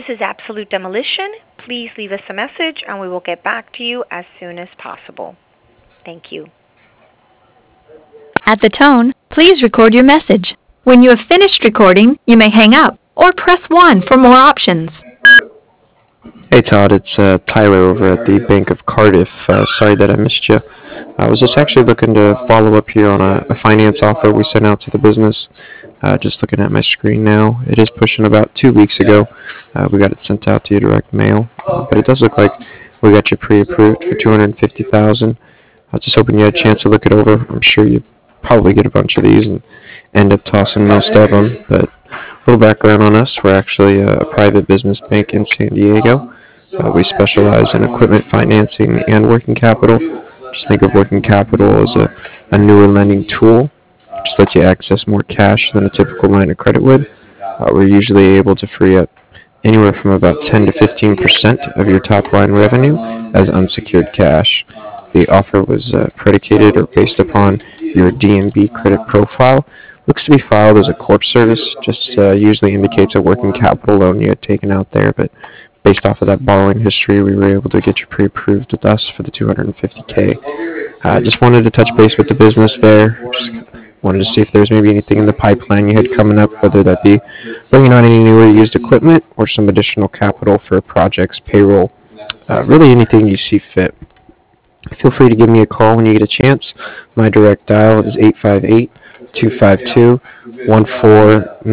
is Absolute Demolition. Please leave us a message and we will get back to you as soon as possible. Thank you. At the tone, please record your message. When you have finished recording, you may hang up or press 1 for more options. Hey Todd, it's Tyler over at the Bank of Cardiff. Sorry that I missed you. I was just actually looking to follow up here on a finance offer we sent out to the business. Just looking at my screen now. It is pushing about 2 weeks ago. We got it sent out to you direct mail, but it does look like we got you pre-approved for $250,000. I was just hoping you had a chance to look it over. I'm sure you probably get a bunch of these and end up tossing most of them. But a little background on us: we're actually a private business bank in San Diego. We specialize in equipment financing and working capital. Just think of working capital as a newer lending tool. Just let you access more cash than a typical line of credit would. We're usually able to free up anywhere from about 10 to 15% of your top line revenue as unsecured cash. The offer was predicated or based upon your D&B credit profile. Looks to be filed as a corp service, just usually indicates a working capital loan you had taken out there, but based off of that borrowing history, we were able to get you pre-approved with us for the $250K. Just wanted to touch base with the business there. Just wanted to see if there's maybe anything in the pipeline you had coming up, whether that be bringing on any newer used equipment or some additional capital for projects, payroll, really anything you see fit. Feel free to give me a call when you get a chance. My direct dial is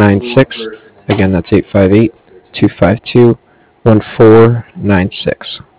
858-252-1496. Again, that's 858-252-1496.